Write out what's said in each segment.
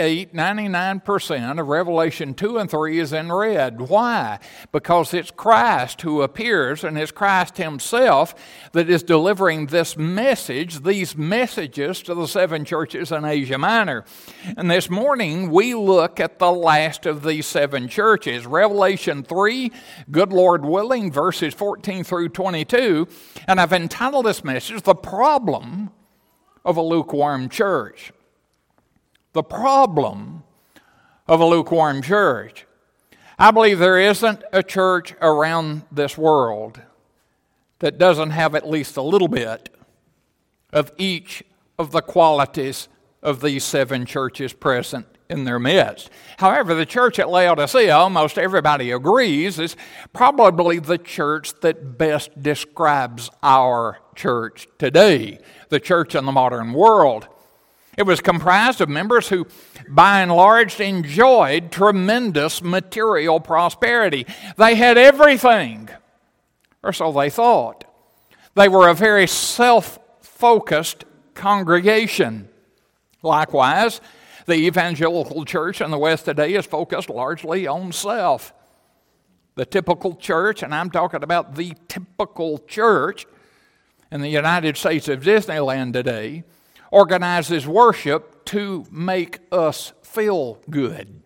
99% of Revelation 2 and 3 is in red. Why? Because it's Christ who appears, and it's Christ himself that is delivering this message, these messages to the 7 churches in Asia Minor. And this morning we look at the last of these 7 churches. Revelation 3, good Lord willing, verses 14 through 22. And I've entitled this message, The Problem of a Lukewarm Church. The problem of a lukewarm church. I believe there isn't a church around this world that doesn't have at least a little bit of each of the qualities of these 7 churches present in their midst. However, the church at Laodicea, almost everybody agrees, is probably the church that best describes our church today, the church in the modern world. It was comprised of members who, by and large, enjoyed tremendous material prosperity. They had everything, or so they thought. They were a very self-focused congregation. Likewise, the evangelical church in the West today is focused largely on self. The typical church, and I'm talking about the typical church in the United States of Disneyland today, organizes worship to make us feel good.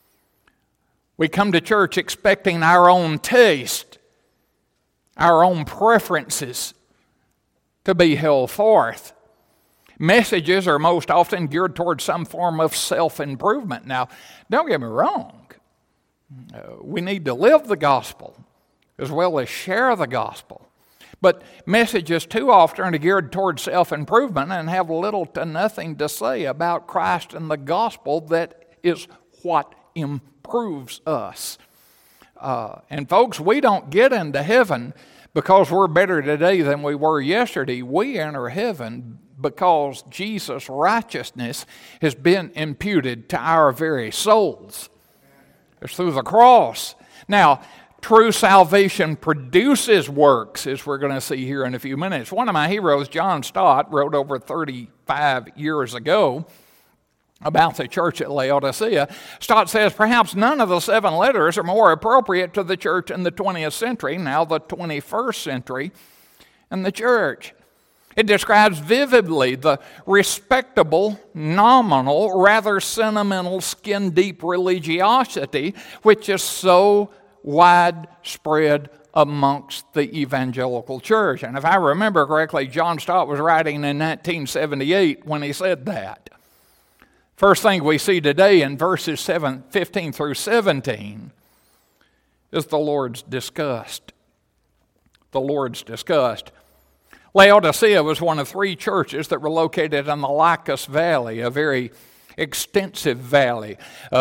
We come to church expecting our own taste, our own preferences to be held forth. Messages are most often geared towards some form of self-improvement. Now, don't get me wrong. We need to live the gospel as well as share the gospel. But messages too often are geared towards self-improvement and have little to nothing to say about Christ and the gospel that is what improves us. And folks, we don't get into heaven because we're better today than we were yesterday. We enter heaven because Jesus' righteousness has been imputed to our very souls. It's through the cross. Now, true salvation produces works, as we're going to see here in a few minutes. One of my heroes, John Stott, wrote over 35 years ago about the church at Laodicea. Stott says, perhaps none of the 7 letters are more appropriate to the church in the 20th century, now the 21st century, and the church. It describes vividly the respectable, nominal, rather sentimental, skin-deep religiosity which is so widespread amongst the evangelical church. And if I remember correctly, John Stott was writing in 1978 when he said that. First thing we see today in verses 15 through 17 is the Lord's disgust. The Lord's disgust. Laodicea was one of 3 churches that were located in the Lycus Valley, a very extensive valley.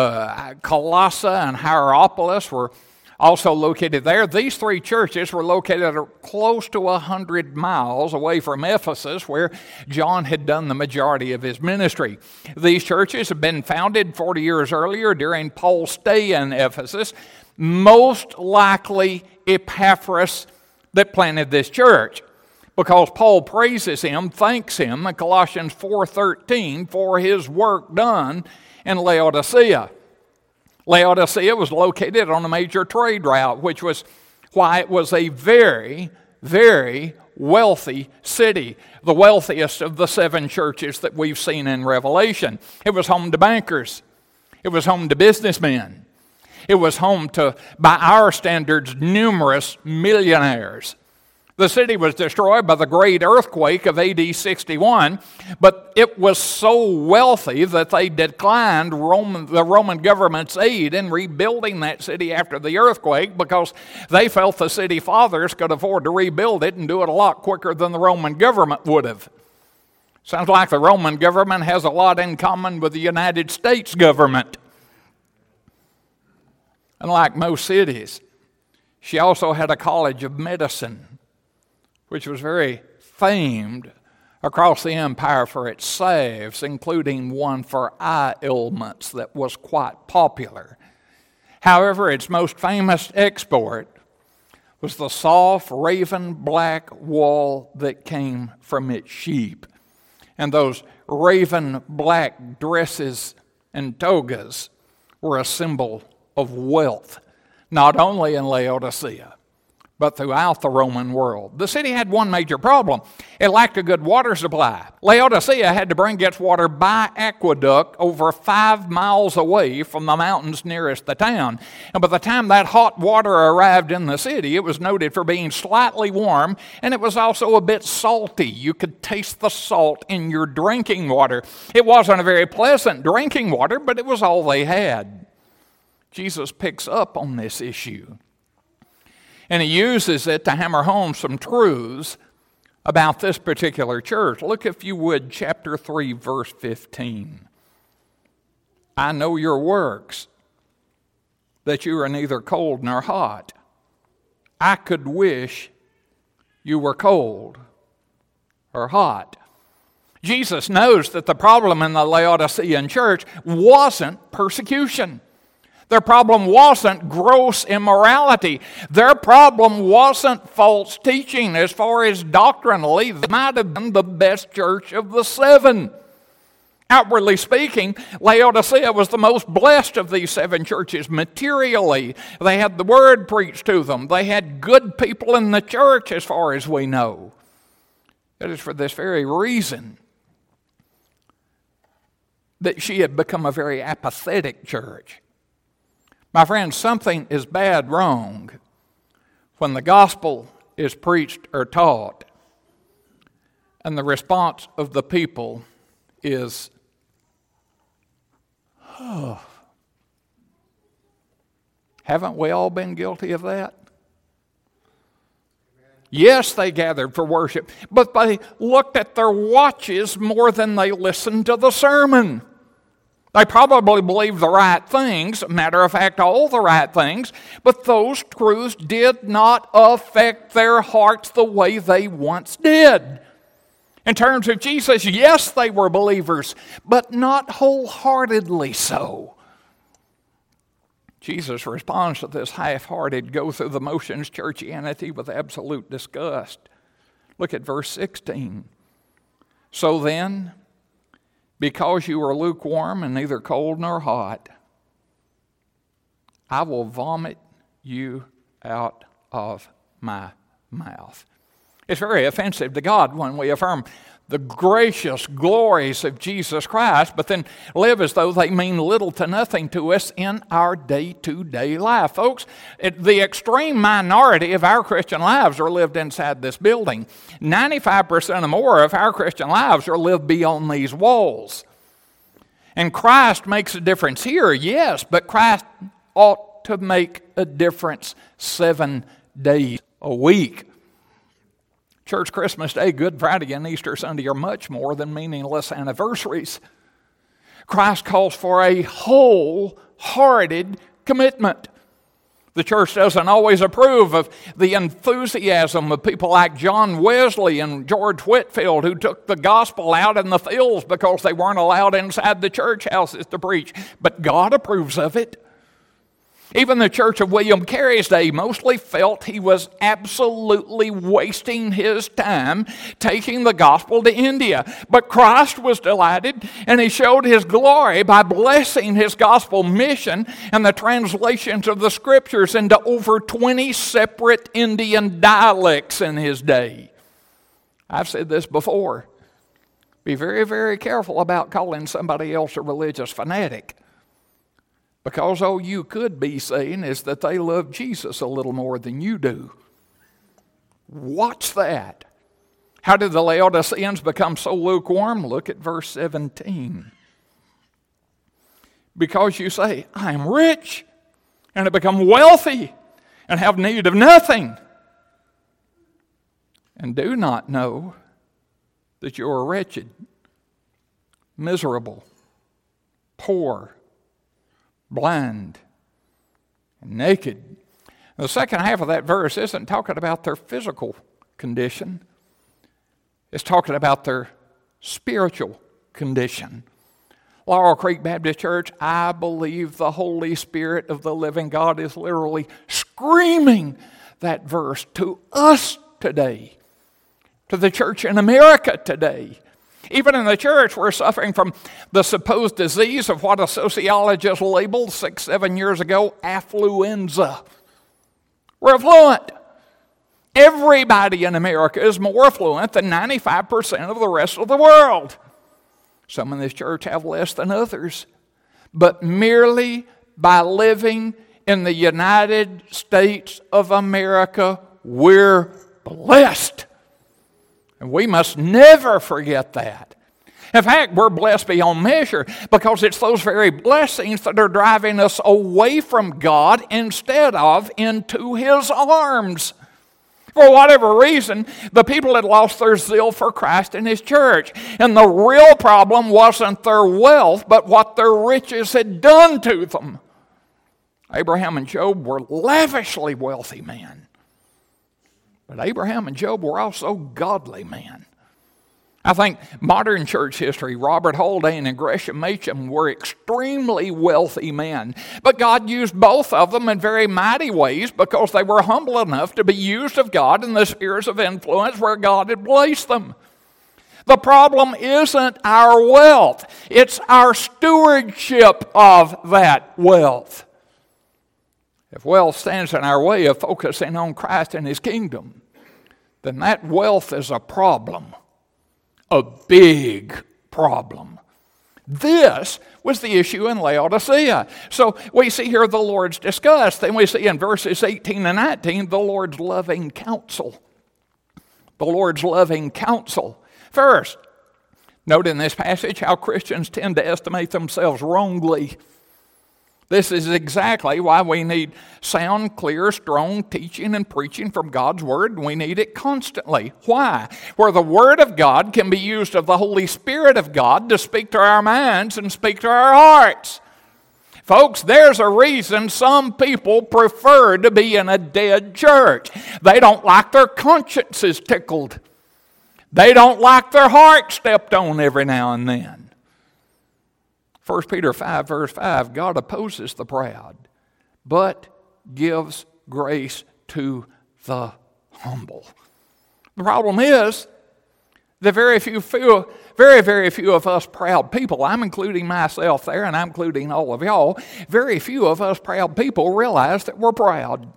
Colossae and Hierapolis were also located there. These 3 churches were located close to 100 miles away from Ephesus, where John had done the majority of his ministry. These churches had been founded 40 years earlier during Paul's stay in Ephesus. Most likely Epaphras that planted this church, because Paul praises him, thanks him in Colossians 4:13 for his work done in Laodicea. Laodicea was located on a major trade route, which was why it was a very, very wealthy city, the wealthiest of the 7 churches that we've seen in Revelation. It was home to bankers. It was home to businessmen. It was home to, by our standards, numerous millionaires. The city was destroyed by the great earthquake of AD 61, but it was so wealthy that they declined the Roman government's aid in rebuilding that city after the earthquake because they felt the city fathers could afford to rebuild it and do it a lot quicker than the Roman government would have. Sounds like the Roman government has a lot in common with the United States government. Unlike most cities, she also had a college of medicine, which was very famed across the empire for its salves, including one for eye ailments that was quite popular. However, its most famous export was the soft raven black wool that came from its sheep. And those raven black dresses and togas were a symbol of wealth, not only in Laodicea, but throughout the Roman world. The city had one major problem. It lacked a good water supply. Laodicea had to bring its water by aqueduct over 5 miles away from the mountains nearest the town. And by the time that hot water arrived in the city, it was noted for being slightly warm, and it was also a bit salty. You could taste the salt in your drinking water. It wasn't a very pleasant drinking water, but it was all they had. Jesus picks up on this issue, and he uses it to hammer home some truths about this particular church. Look, if you would, chapter 3, verse 15. I know your works, that you are neither cold nor hot. I could wish you were cold or hot. Jesus knows that the problem in the Laodicean church wasn't persecution. Their problem wasn't gross immorality. Their problem wasn't false teaching. As far as doctrinally, they might have been the best church of the 7. Outwardly speaking, Laodicea was the most blessed of these 7 churches materially. They had the word preached to them. They had good people in the church, as far as we know. It is for this very reason that she had become a very apathetic church. My friends, something is bad wrong when the gospel is preached or taught and the response of the people is, oh. Haven't we all been guilty of that? Yes, they gathered for worship, but they looked at their watches more than they listened to the sermon. They probably believed the right things, matter of fact, all the right things, but those truths did not affect their hearts the way they once did. In terms of Jesus, yes, they were believers, but not wholeheartedly so. Jesus responds to this half-hearted, go-through-the-motions churchianity with absolute disgust. Look at verse 16. So then, because you are lukewarm and neither cold nor hot, I will vomit you out of my mouth. It's very offensive to God when we affirm the gracious glories of Jesus Christ, but then live as though they mean little to nothing to us in our day-to-day life. Folks, the extreme minority of our Christian lives are lived inside this building. 95% or more of our Christian lives are lived beyond these walls. And Christ makes a difference here, yes, but Christ ought to make a difference 7 days a week. Church, Christmas Day, Good Friday, and Easter Sunday are much more than meaningless anniversaries. Christ calls for a wholehearted commitment. The church doesn't always approve of the enthusiasm of people like John Wesley and George Whitefield, who took the gospel out in the fields because they weren't allowed inside the church houses to preach. But God approves of it. Even the church of William Carey's day mostly felt he was absolutely wasting his time taking the gospel to India. But Christ was delighted, and he showed his glory by blessing his gospel mission and the translations of the scriptures into over 20 separate Indian dialects in his day. I've said this before. Be very, very careful about calling somebody else a religious fanatic. Because all you could be saying is that they love Jesus a little more than you do. Watch that. How did the Laodiceans become so lukewarm? Look at verse 17. Because you say, I am rich, and have become wealthy, and have need of nothing, and do not know that you are wretched, miserable, poor, blind, and naked. The second half of that verse isn't talking about their physical condition. It's talking about their spiritual condition. Laurel Creek Baptist Church, I believe the Holy Spirit of the living God is literally screaming that verse to us today, to the church in America today. Even in the church, we're suffering from the supposed disease of what a sociologist labeled 6-7 years ago affluenza. We're affluent. Everybody in America is more affluent than 95% of the rest of the world. Some in this church have less than others. But merely by living in the United States of America, we're blessed. And we must never forget that. In fact, we're blessed beyond measure because it's those very blessings that are driving us away from God instead of into His arms. For whatever reason, the people had lost their zeal for Christ and His church. And the real problem wasn't their wealth, but what their riches had done to them. Abraham and Job were lavishly wealthy men. But Abraham and Job were also godly men. I think modern church history, Robert Haldane and Gresham Machen were extremely wealthy men. But God used both of them in very mighty ways because they were humble enough to be used of God in the spheres of influence where God had placed them. The problem isn't our wealth. It's our stewardship of that wealth. If wealth stands in our way of focusing on Christ and His kingdom, then that wealth is a problem. A big problem. This was the issue in Laodicea. So we see here the Lord's disgust. Then we see in verses 18 and 19 the Lord's loving counsel. The Lord's loving counsel. First, note in this passage how Christians tend to estimate themselves wrongly. This is exactly why we need sound, clear, strong teaching and preaching from God's Word, and we need it constantly. Why? Where the Word of God can be used of the Holy Spirit of God to speak to our minds and speak to our hearts. Folks, there's a reason some people prefer to be in a dead church. They don't like their consciences tickled. They don't like their heart stepped on every now and then. 1 Peter 5, verse 5, God opposes the proud, but gives grace to the humble. The problem is that very few of us proud people, I'm including myself there and I'm including all of y'all, very few of us proud people realize that we're proud.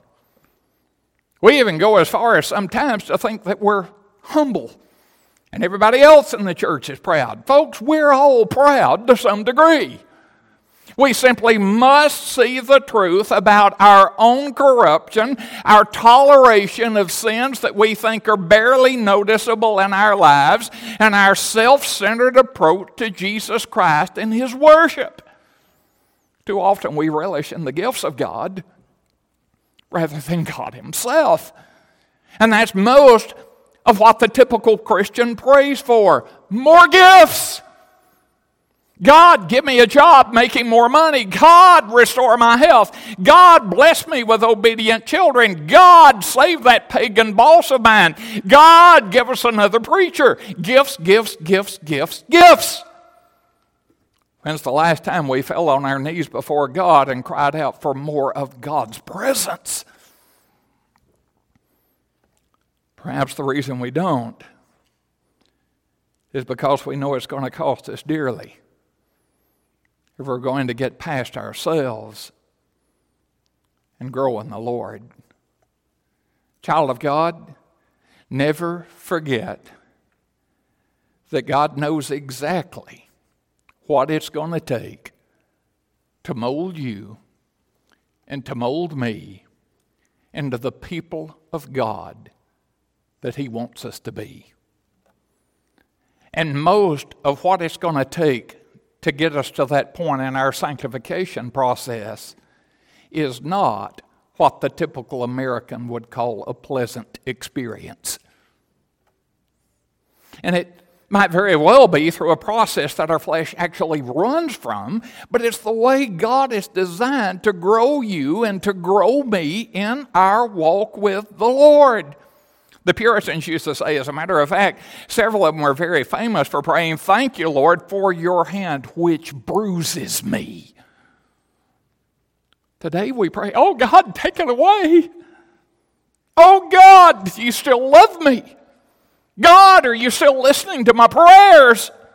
We even go as far as sometimes to think that we're humble. And everybody else in the church is proud. Folks, we're all proud to some degree. We simply must see the truth about our own corruption, our toleration of sins that we think are barely noticeable in our lives, and our self-centered approach to Jesus Christ and His worship. Too often we relish in the gifts of God rather than God Himself. And that's most of what the typical Christian prays for. More gifts. God, give me a job making more money. God, restore my health. God, bless me with obedient children. God, save that pagan boss of mine. God, give us another preacher. Gifts, gifts, gifts, gifts, gifts. When's the last time we fell on our knees before God and cried out for more of God's presence? Perhaps the reason we don't is because we know it's going to cost us dearly if we're going to get past ourselves and grow in the Lord. Child of God, never forget that God knows exactly what it's going to take to mold you and to mold me into the people of God that He wants us to be. And most of what it's going to take to get us to that point in our sanctification process is not what the typical American would call a pleasant experience. And it might very well be through a process that our flesh actually runs from, but it's the way God is designed to grow you and to grow me in our walk with the Lord. The Puritans used to say, as a matter of fact, several of them were very famous for praying, "Thank you, Lord, for your hand which bruises me." Today we pray, "Oh God, take it away. Oh God, do you still love me? God, are you still listening to my prayers?"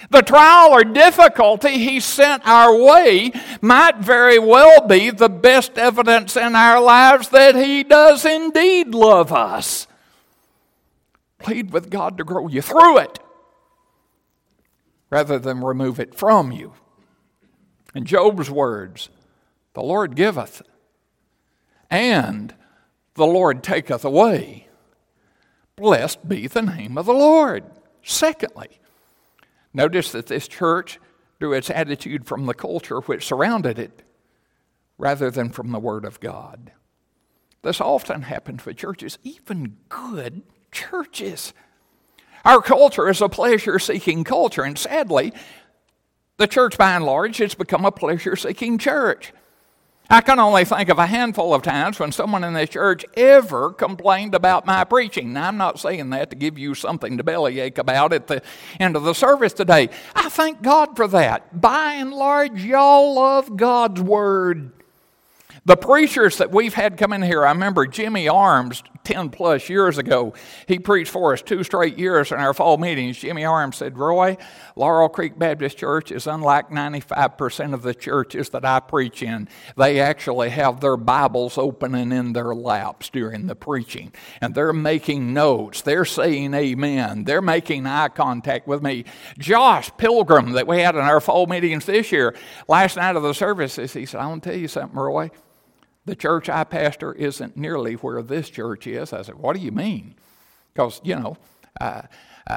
The trial or difficulty He sent our way might very well be the best evidence in our lives that He does indeed love us. Plead with God to grow you through it rather than remove it from you. In Job's words, the Lord giveth, and the Lord taketh away. Blessed be the name of the Lord. Secondly, notice that this church drew its attitude from the culture which surrounded it rather than from the Word of God. This often happens with churches, even good churches. Our culture is a pleasure-seeking culture, and sadly, the church by and large has become a pleasure-seeking church. I can only think of a handful of times when someone in this church ever complained about my preaching. Now, I'm not saying that to give you something to bellyache about at the end of the service today. I thank God for that. By and large, y'all love God's Word. The preachers that we've had come in here, I remember Jimmy Arms 10 plus years ago. He preached for us 2 straight years in our fall meetings. Jimmy Arms said, Roy, Laurel Creek Baptist Church is unlike 95% of the churches that I preach in. They actually have their Bibles opening in their laps during the preaching. And they're making notes. They're saying amen. They're making eye contact with me. Josh Pilgrim that we had in our fall meetings this year, last night of the services, he said, I want to tell you something, Roy. The church I pastor isn't nearly where this church is. I said, what do you mean? Because, I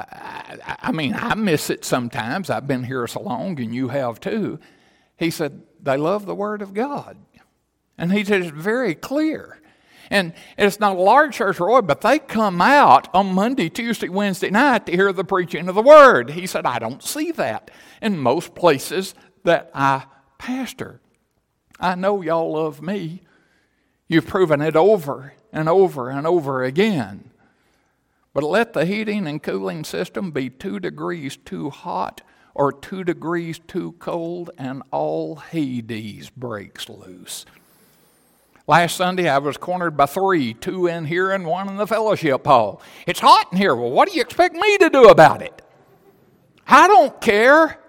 miss it sometimes. I've been here so long, and you have too. He said, they love the Word of God. And he said, it's very clear. And it's not a large church, Roy, but they come out on Monday, Tuesday, Wednesday night to hear the preaching of the Word. He said, I don't see that in most places that I pastor. I know y'all love me. You've proven it over and over and over again. But let the heating and cooling system be 2 degrees too hot or 2 degrees too cold, and all Hades breaks loose. Last Sunday, I was cornered by 3, 2 in here and 1 in the fellowship hall. It's hot in here. Well, what do you expect me to do about it? I don't care.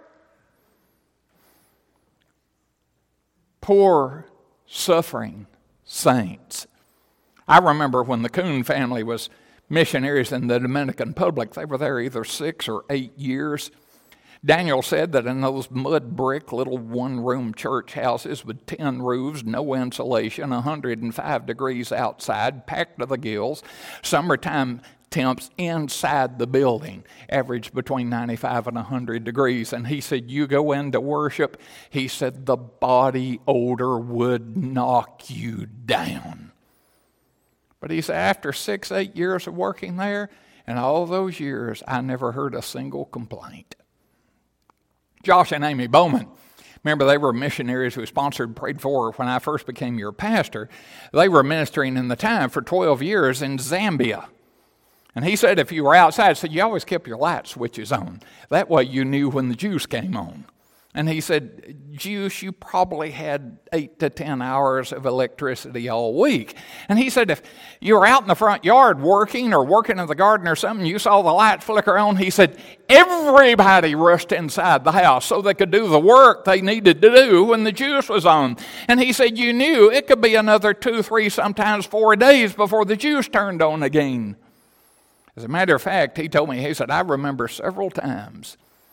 Poor, suffering saints. I remember when the Coon family was missionaries in the Dominican Republic. They were there either 6 or 8 years. Daniel said that in those mud brick little one-room church houses with 10 roofs, no insulation, 105 degrees outside, packed to the gills, summertime temps inside the building averaged between 95 and 100 degrees. And he said, you go into worship, he said, the body odor would knock you down. But he said, after 6, 8 years of working there, and all those years, I never heard a single complaint. Josh and Amy Bowman, remember they were missionaries who sponsored, prayed for when I first became your pastor. They were ministering in the time for 12 years in Zambia. And he said if you were outside, said you always kept your light switches on. That way you knew when the juice came on. And he said, juice, you probably had 8 to 10 hours of electricity all week. And he said if you were out in the front yard working or working in the garden or something, you saw the light flicker on, he said, everybody rushed inside the house so they could do the work they needed to do when the juice was on. And he said you knew it could be another 2, 3, sometimes 4 days before the juice turned on again. As a matter of fact, he told me, he said, I remember several times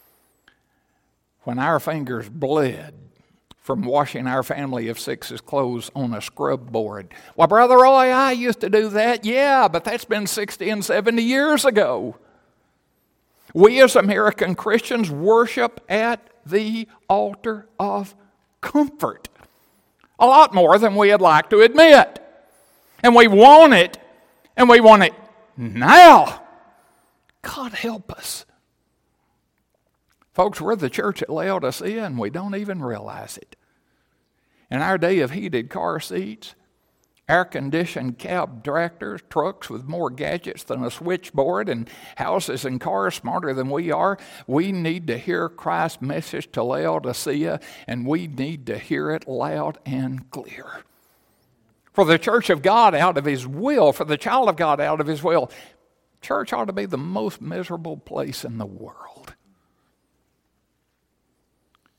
when our fingers bled from washing our family of 6's clothes on a scrub board. Well, Brother Roy, I used to do that. Yeah, but that's been 60 and 70 years ago. We as American Christians worship at the altar of comfort a lot more than we'd like to admit. And we want it, and we want it now. God help us. Folks, we're the church at Laodicea, and we don't even realize it. In our day of heated car seats, air-conditioned cab tractors, trucks with more gadgets than a switchboard, and houses and cars smarter than we are, we need to hear Christ's message to Laodicea, and we need to hear it loud and clear. For the church of God out of His will, for the child of God out of His will, church ought to be the most miserable place in the world.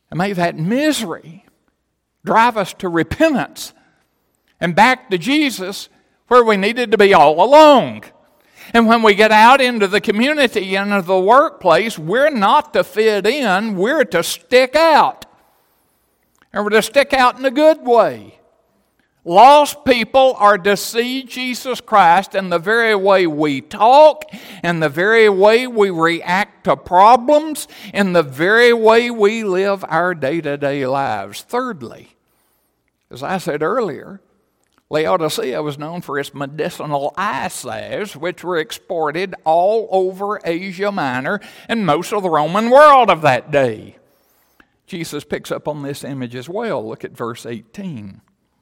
And may that misery drive us to repentance and back to Jesus where we needed to be all along. And when we get out into the community and into the workplace, we're not to fit in, we're to stick out. And we're to stick out in a good way. Lost people are to see Jesus Christ in the very way we talk, in the very way we react to problems, in the very way we live our day-to-day lives. Thirdly, as I said earlier, Laodicea was known for its medicinal eye salves, which were exported all over Asia Minor and most of the Roman world of that day. Jesus picks up on this image as well. Look at verse 18.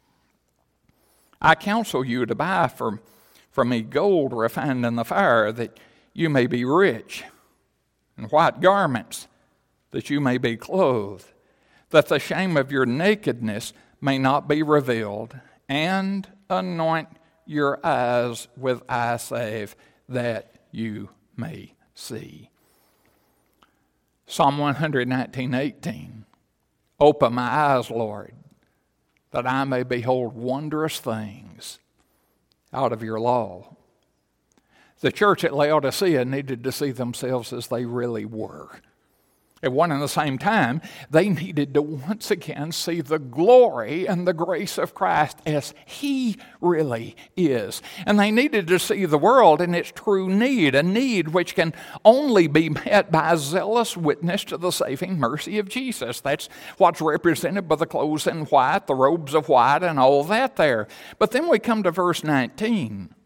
I counsel you to buy from me gold refined in the fire, that you may be rich, and white garments, that you may be clothed, that the shame of your nakedness may not be revealed, and anoint your eyes with eye salve, that you may see. Psalm 119:18. Open my eyes, Lord, that I may behold wondrous things out of your law. The church at Laodicea needed to see themselves as they really were. At one and the same time, they needed to once again see the glory and the grace of Christ as He really is. And they needed to see the world in its true need, a need which can only be met by a zealous witness to the saving mercy of Jesus. That's what's represented by the clothes in white, the robes of white, and all that there. But then we come to verse 19.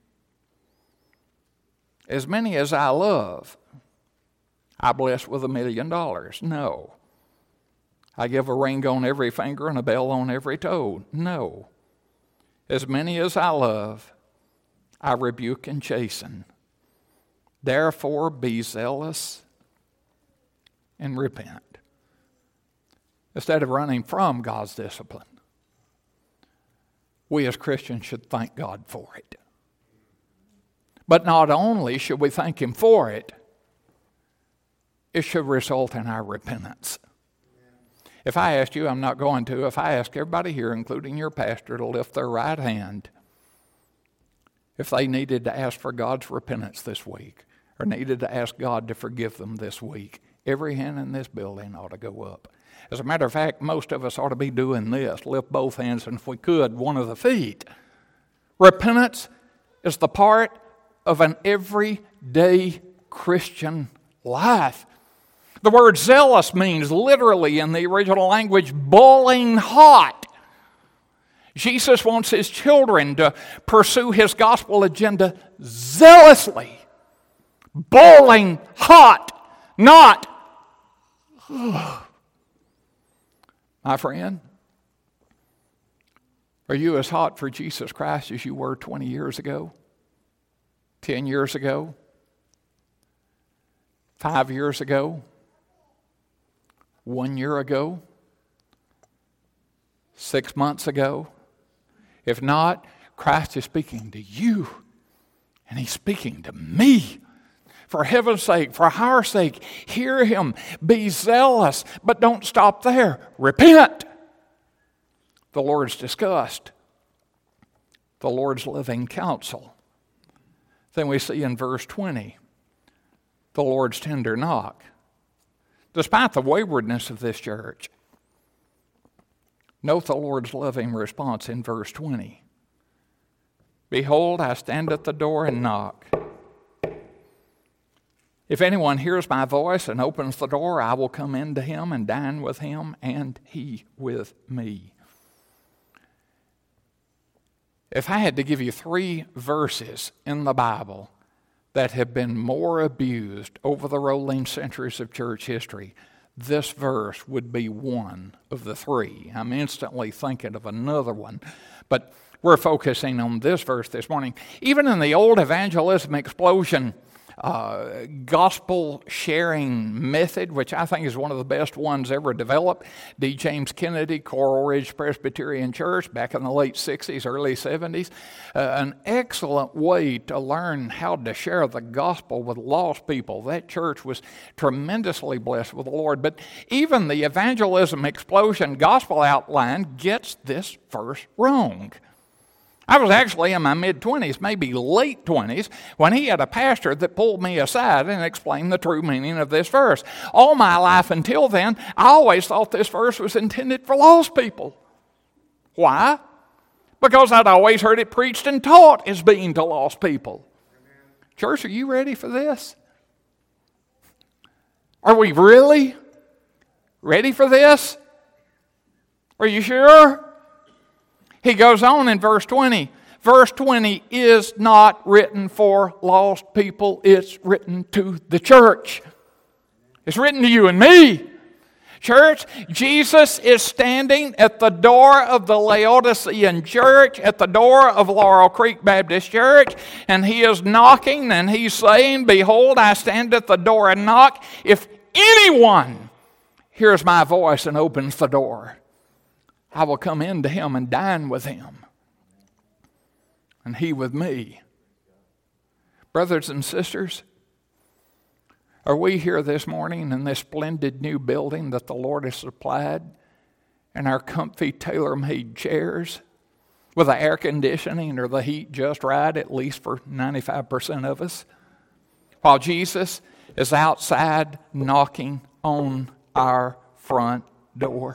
As many as I love, I bless with $1 million. No. I give a ring on every finger and a bell on every toe. No. As many as I love, I rebuke and chasten. Therefore be zealous and repent. Instead of running from God's discipline, we as Christians should thank God for it. But not only should we thank Him for it, it should result in our repentance. If I asked you, I'm not going to, if I ask everybody here, including your pastor, to lift their right hand, if they needed to ask for God's repentance this week, or needed to ask God to forgive them this week, every hand in this building ought to go up. As a matter of fact, most of us ought to be doing this, lift both hands, and if we could, one of the feet. Repentance is the part of an everyday Christian life. The word zealous means literally in the original language, boiling hot. Jesus wants His children to pursue His gospel agenda zealously. Boiling hot, not, my friend, are you as hot for Jesus Christ as you were 20 years ago? 10 years ago? 5 years ago? 1 year ago? 6 months ago? If not, Christ is speaking to you, and He's speaking to me. For heaven's sake, for our sake, hear Him. Be zealous, but don't stop there. Repent. The Lord's disgust. The Lord's living counsel. Then we see in verse 20, the Lord's tender knock. Despite the waywardness of this church, note the Lord's loving response in verse 20. Behold, I stand at the door and knock. If anyone hears my voice and opens the door, I will come into him and dine with him, and he with me. If I had to give you 3 verses in the Bible that have been more abused over the rolling centuries of church history, this verse would be one of the 3. I'm instantly thinking of another one, but we're focusing on this verse this morning. Even in the old evangelism explosion gospel sharing method, which I think is one of the best ones ever developed. D. James Kennedy, Coral Ridge Presbyterian Church, back in the late 60s, early 70s. An excellent way to learn how to share the gospel with lost people. That church was tremendously blessed with the Lord. But even the Evangelism Explosion Gospel Outline gets this verse wrong. I was actually in my mid-20s, maybe late 20s, when he had a pastor that pulled me aside and explained the true meaning of this verse. All my life until then, I always thought this verse was intended for lost people. Why? Because I'd always heard it preached and taught as being to lost people. Church, are you ready for this? Are we really ready for this? Are you sure? He goes on in verse 20. Verse 20 is not written for lost people. It's written to the church. It's written to you and me. Church, Jesus is standing at the door of the Laodicean church, at the door of Laurel Creek Baptist Church, and he is knocking and he's saying, "Behold, I stand at the door and knock. If anyone hears my voice and opens the door, I will come into him and dine with him, and he with me." Brothers and sisters, are we here this morning in this splendid new building that the Lord has supplied, and our comfy tailor-made chairs with the air conditioning or the heat just right, at least for 95% of us, while Jesus is outside knocking on our front door?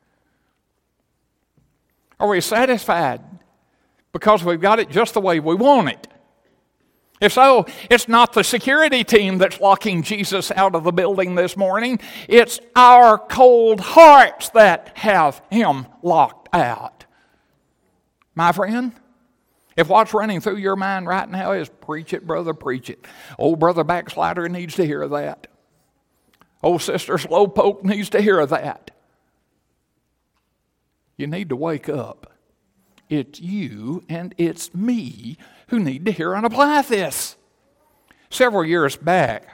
Are we satisfied because we've got it just the way we want it? If so, it's not the security team that's locking Jesus out of the building this morning. It's our cold hearts that have him locked out. My friend, if what's running through your mind right now is, "Preach it, brother, preach it." Old brother backslider needs to hear that. Old sister slowpoke needs to hear that. You need to wake up. It's you and it's me who need to hear and apply this. Several years back,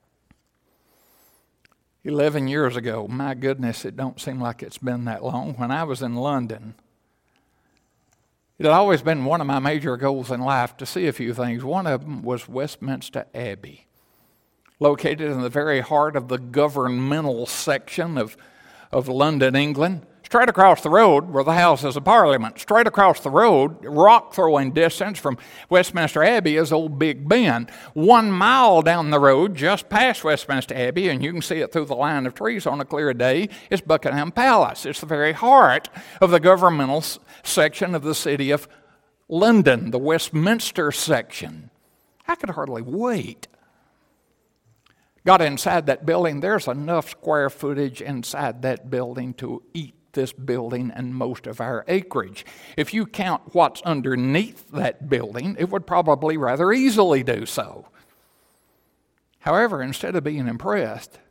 11 years ago, my goodness, it don't seem like it's been that long, when I was in London, it had always been one of my major goals in life to see a few things. One of them was Westminster Abbey, located in the very heart of the governmental section of London, England. Straight across the road were the Houses of Parliament. Straight across the road, rock-throwing distance from Westminster Abbey, is Old Big Ben. 1 mile down the road, just past Westminster Abbey, and you can see it through the line of trees on a clear day, is Buckingham Palace. It's the very heart of the governmental section of the city of London, the Westminster section. I could hardly wait. Got inside that building. There's enough square footage inside that building to eat this building and most of our acreage. If you count what's underneath that building, it would probably rather easily do so. However, instead of being impressed,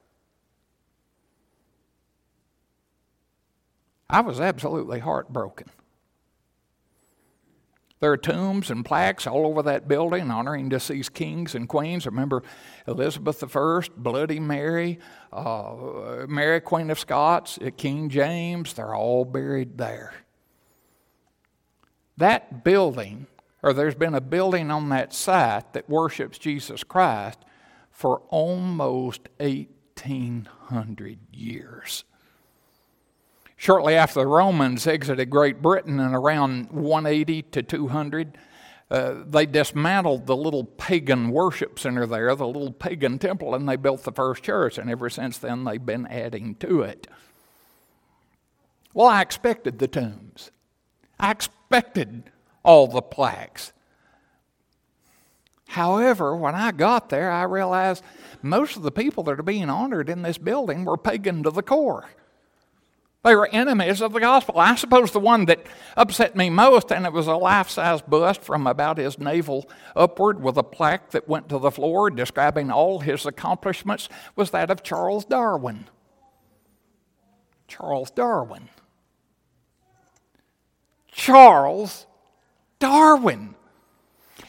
I was absolutely heartbroken. There are tombs and plaques all over that building honoring deceased kings and queens. Remember Elizabeth I, Bloody Mary, Mary Queen of Scots, King James. They're all buried there. That building, or there's been a building on that site that worships Jesus Christ for almost 1,800 years. Shortly after the Romans exited Great Britain in around 180 to 200, they dismantled the little pagan worship center there, the little pagan temple, and they built the first church, and ever since then they've been adding to it. Well, I expected the tombs. I expected all the plaques. However, when I got there, I realized most of the people that are being honored in this building were pagan to the core. They were enemies of the gospel. I suppose the one that upset me most, and it was a life-size bust from about his navel upward with a plaque that went to the floor describing all his accomplishments, was that of Charles Darwin. Charles Darwin. Charles Darwin.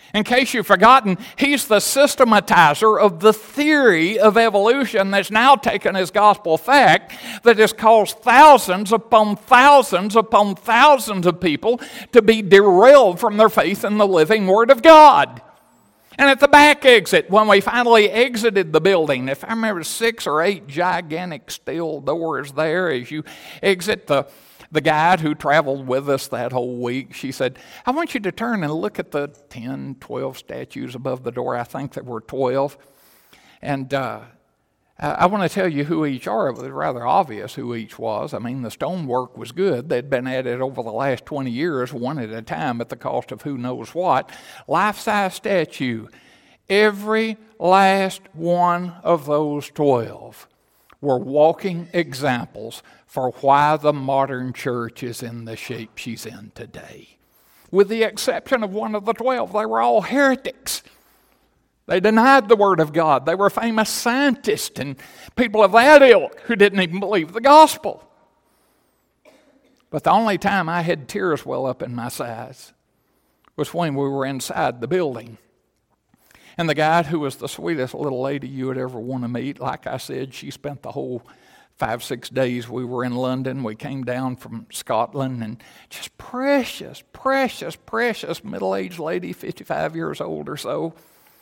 In case you've forgotten, he's the systematizer of the theory of evolution that's now taken as gospel fact that has caused thousands upon thousands upon thousands of people to be derailed from their faith in the living Word of God. And at the back exit, when we finally exited the building, if I remember 6 or 8 gigantic steel doors there as you exit, the guide who traveled with us that whole week, she said, I want you to turn and look at the 10, 12 statues above the door. I think there were 12. And I want to tell you who each are. It was rather obvious who each was. I mean, the stonework was good. They'd been added over the last 20 years, one at a time at the cost of who knows what. Life-size statue. Every last one of those 12 were walking examples for why the modern church is in the shape she's in today. With the exception of one of the 12, they were all heretics. They denied the Word of God. They were famous scientists and people of that ilk who didn't even believe the gospel. But the only time I had tears well up in my eyes was when we were inside the building. And the guide, who was the sweetest little lady you would ever want to meet, like I said, she spent the whole 5-6 days we were in London. We came down from Scotland, and just precious, precious, precious middle-aged lady, 55 years old or so.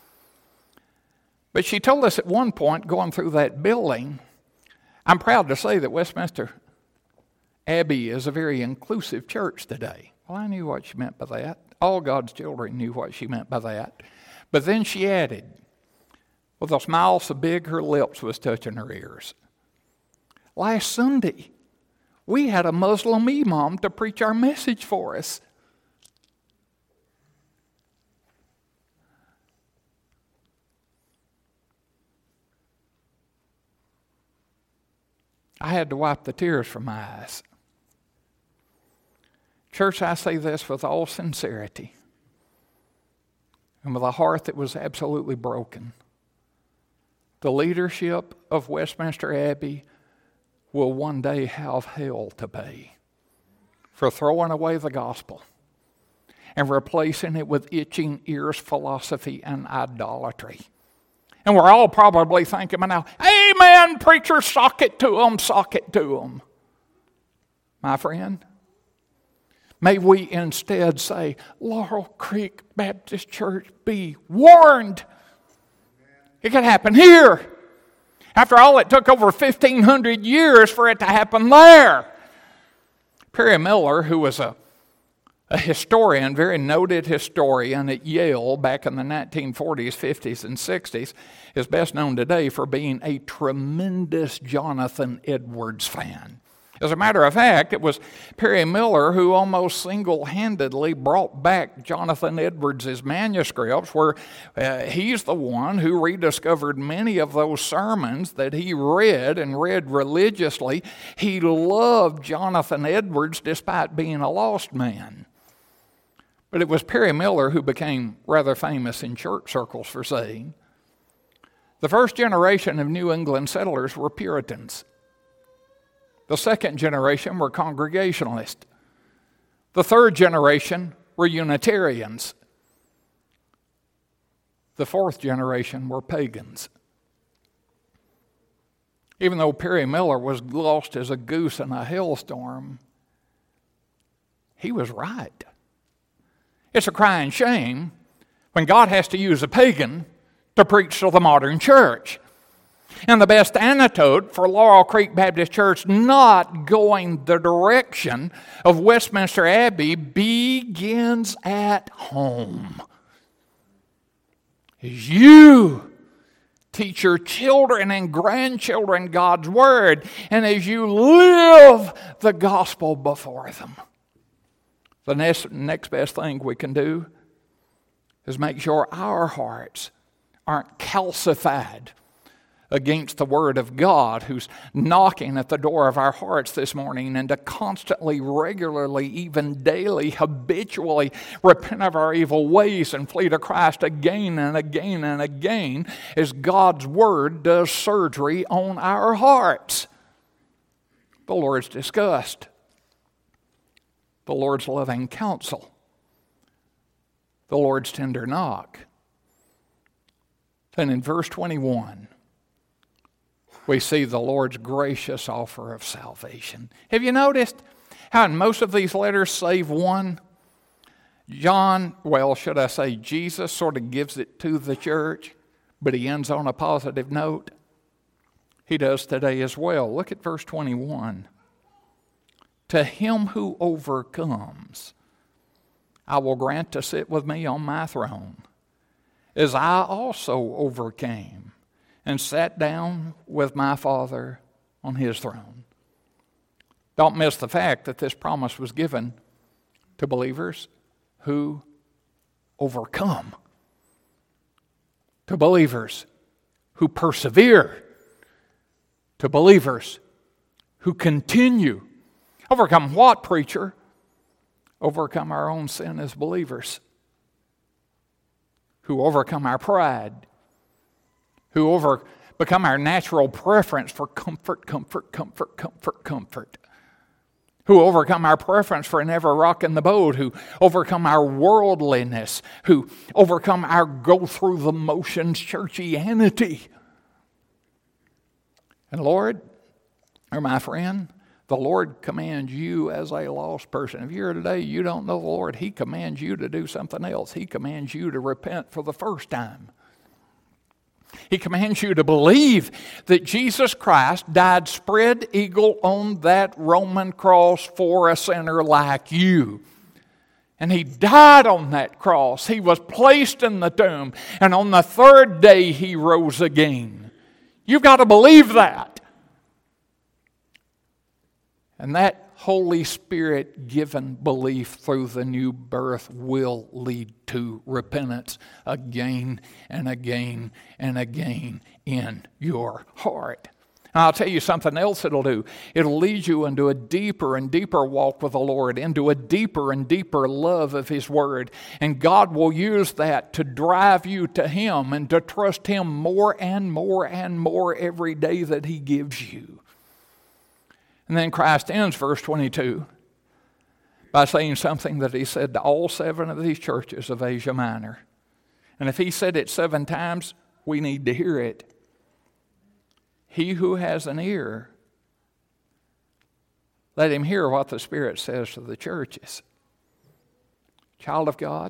But she told us at one point, going through that building, I'm proud to say that Westminster Abbey is a very inclusive church today. Well, I knew what she meant by that. All God's children knew what she meant by that. But then she added, with a smile so big her lips was touching her ears, last Sunday, we had a Muslim imam to preach our message for us. I had to wipe the tears from my eyes. Church, I say this with all sincerity and with a heart that was absolutely broken. The leadership of Westminster Abbey will one day have hell to pay for throwing away the gospel and replacing it with itching ears philosophy and idolatry. And we're all probably thinking now, amen, preacher, sock it to them, sock it to them. My friend, may we instead say, Laurel Creek Baptist Church, be warned. It could happen here. After all, it took over 1,500 years for it to happen there. Perry Miller, who was a historian, very noted historian at Yale back in the 1940s, 50s, and 60s, is best known today for being a tremendous Jonathan Edwards fan. As a matter of fact, it was Perry Miller who almost single-handedly brought back Jonathan Edwards' manuscripts, where he's the one who rediscovered many of those sermons that he read and read religiously. He loved Jonathan Edwards despite being a lost man. But it was Perry Miller who became rather famous in church circles for saying, the first generation of New England settlers were Puritans. The second generation were Congregationalists. The third generation were Unitarians. The fourth generation were pagans. Even though Perry Miller was lost as a goose in a hailstorm, he was right. It's a crying shame when God has to use a pagan to preach to the modern church. And the best antidote for Laurel Creek Baptist Church not going the direction of Westminster Abbey begins at home. As you teach your children and grandchildren God's Word, and as you live the gospel before them. The next best thing we can do is make sure our hearts aren't calcified against the Word of God, who's knocking at the door of our hearts this morning, and to constantly, regularly, even daily, habitually repent of our evil ways and flee to Christ again and again and again as God's Word does surgery on our hearts. The Lord's disgust, the Lord's loving counsel, the Lord's tender knock. Then in verse 21, we see the Lord's gracious offer of salvation. Have you noticed how in most of these letters, save one, Jesus sort of gives it to the church, but he ends on a positive note? He does today as well. Look at verse 21. To him who overcomes, I will grant to sit with me on my throne, as I also overcame and sat down with my Father on his throne. Don't miss the fact that this promise was given to believers who overcome, to believers who persevere, to believers who continue. Overcome what, preacher? Overcome our own sin as believers, who overcome our pride, who overcome our natural preference for comfort, who overcome our preference for never rocking the boat, who overcome our worldliness, who overcome our go-through-the-motions churchianity. And Lord, or my friend, the Lord commands you as a lost person. If you're here today, you don't know the Lord, he commands you to do something else. He commands you to repent for the first time. He commands you to believe that Jesus Christ died spread eagle on that Roman cross for a sinner like you. And he died on that cross. He was placed in the tomb. And on the third day he rose again. You've got to believe that. And that Holy Spirit given belief through the new birth will lead to repentance again and again and again in your heart. And I'll tell you something else it'll do. It'll lead you into a deeper and deeper walk with the Lord, into a deeper and deeper love of his word. And God will use that to drive you to him and to trust him more and more and more every day that he gives you. And then Christ ends verse 22 by saying something that he said to all 7 of these churches of Asia Minor. And if he said it 7 times, we need to hear it. He who has an ear, let him hear what the Spirit says to the churches. Child of God,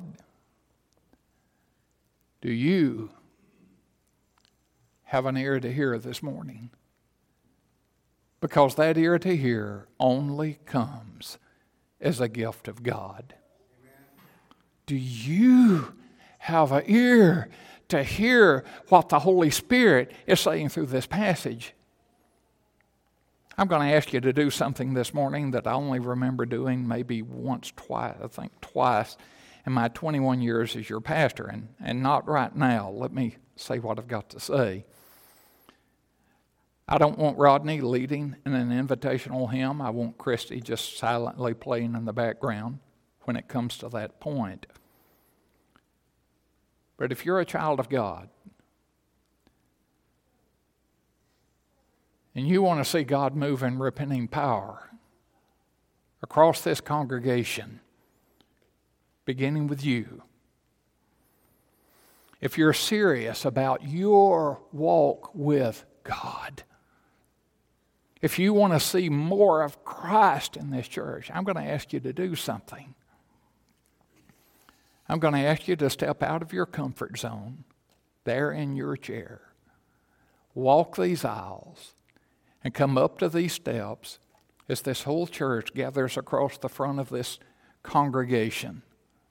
do you have an ear to hear this morning? Because that ear to hear only comes as a gift of God. Do you have an ear to hear what the Holy Spirit is saying through this passage? I'm going to ask you to do something this morning that I only remember doing maybe once, twice in my 21 years as your pastor, and not right now. Let me say what I've got to say. I don't want Rodney leading in an invitational hymn. I want Christy just silently playing in the background when it comes to that point. But if you're a child of God and you want to see God move in repenting power across this congregation, beginning with you, if you're serious about your walk with God, if you want to see more of Christ in this church, I'm going to ask you to do something. I'm going to ask you to step out of your comfort zone, there in your chair, walk these aisles, and come up to these steps as this whole church gathers across the front of this congregation.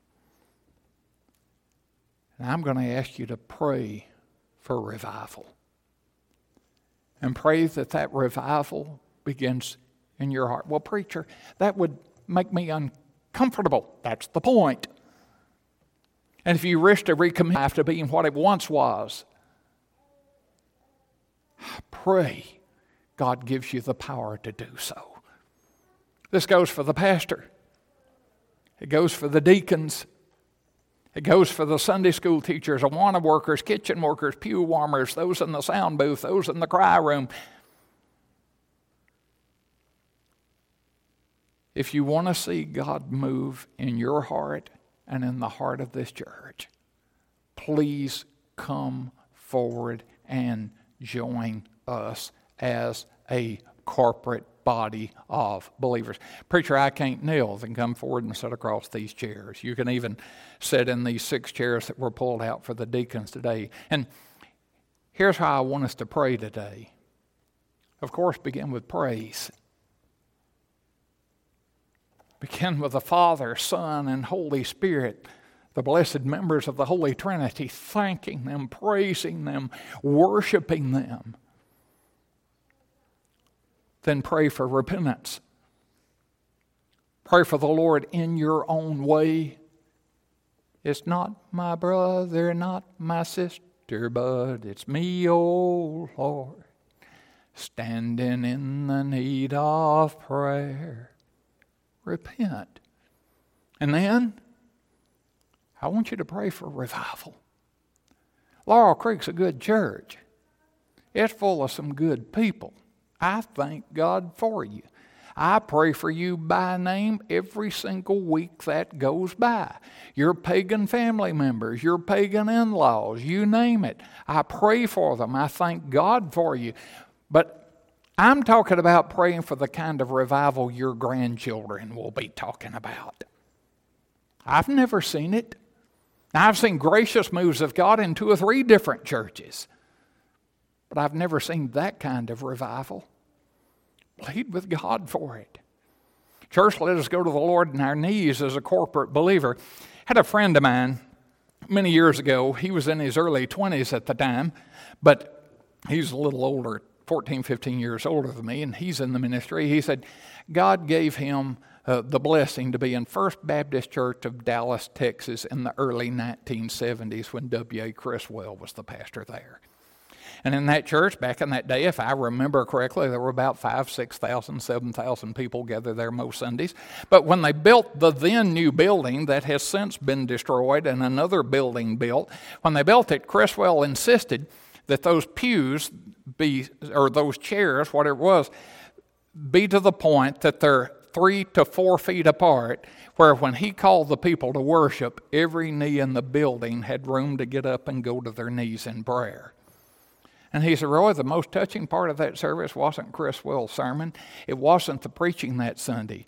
And I'm going to ask you to pray for revival. And pray that that revival begins in your heart. Well, preacher, that would make me uncomfortable. That's the point. And if you wish to recommit life to being what it once was, pray God gives you the power to do so. This goes for the pastor. It goes for the deacons. It goes for the Sunday school teachers, Awana workers, kitchen workers, pew warmers, those in the sound booth, those in the cry room. If you want to see God move in your heart and in the heart of this church, please come forward and join us as a corporate body of believers. Preacher, I can't kneel. Then come forward and sit across these chairs. You can even sit in these 6 chairs that were pulled out for the deacons today. And here's how I want us to pray today. Of course, begin with praise. Begin with the Father, Son, and Holy Spirit, the blessed members of the Holy Trinity, thanking them, praising them, worshiping them. Then pray for repentance. Pray for the Lord in your own way. It's not my brother, not my sister, but it's me, oh Lord, standing in the need of prayer. Repent. And then, I want you to pray for revival. Laurel Creek's a good church. It's full of some good people. I thank God for you. I pray for you by name every single week that goes by. Your pagan family members, your pagan in-laws, you name it. I pray for them. I thank God for you. But I'm talking about praying for the kind of revival your grandchildren will be talking about. I've never seen it. I've seen gracious moves of God in 2 or 3 different churches. But I've never seen that kind of revival. Plead with God for it. Church, let us go to the Lord on our knees as a corporate believer. I had a friend of mine many years ago. He was in his early 20s at the time, but he's a little older, 14, 15 years older than me, and he's in the ministry. He said God gave him the blessing to be in First Baptist Church of Dallas, Texas in the early 1970s when W.A. Criswell was the pastor there. And in that church, back in that day, if I remember correctly, there were about 5,000, 6,000, 7,000 people gathered there most Sundays. But when they built the then new building that has since been destroyed and another building built, when they built it, Criswell insisted that those pews be, or those chairs, whatever it was, be to the point that they're 3 to 4 feet apart, where when he called the people to worship, every knee in the building had room to get up and go to their knees in prayer. And he said, Roy, the most touching part of that service wasn't Criswell's sermon. It wasn't the preaching that Sunday.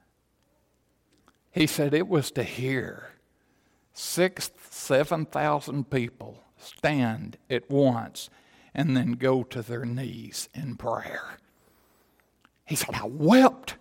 He said it was to hear 6,000, 7,000 people stand at once and then go to their knees in prayer. He said, I wept.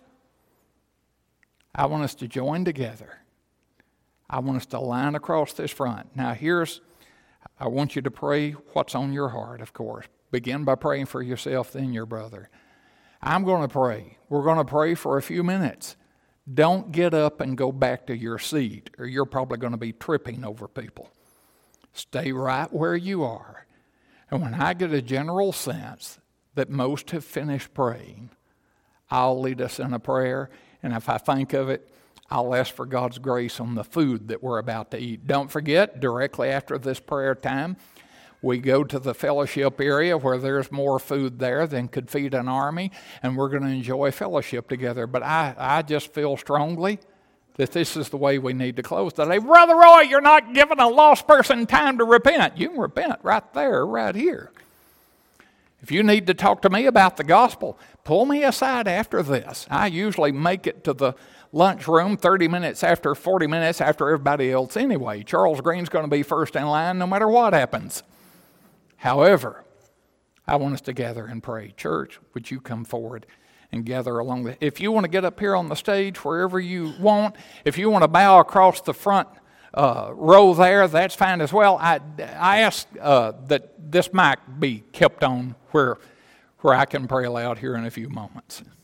I want us to join together. I want us to line across this front. Now I want you to pray what's on your heart, of course. Begin by praying for yourself, then your brother. I'm going to pray. We're going to pray for a few minutes. Don't get up and go back to your seat, or you're probably going to be tripping over people. Stay right where you are. And when I get a general sense that most have finished praying, I'll lead us in a prayer, and if I think of it, I'll ask for God's grace on the food that we're about to eat. Don't forget, directly after this prayer time, we go to the fellowship area where there's more food there than could feed an army, and we're going to enjoy fellowship together. But I just feel strongly that this is the way we need to close today. Brother Roy, you're not giving a lost person time to repent. You can repent right there, right here. If you need to talk to me about the gospel, pull me aside after this. I usually make it to the lunchroom 30 minutes after 40 minutes after everybody else anyway. Charles Green's going to be first in line no matter what happens. However, I want us to gather and pray. Church, would you come forward and gather along the... If you want to get up here on the stage wherever you want, if you want to bow across the front row there, that's fine as well. I ask that this mic be kept on where I can pray aloud here in a few moments.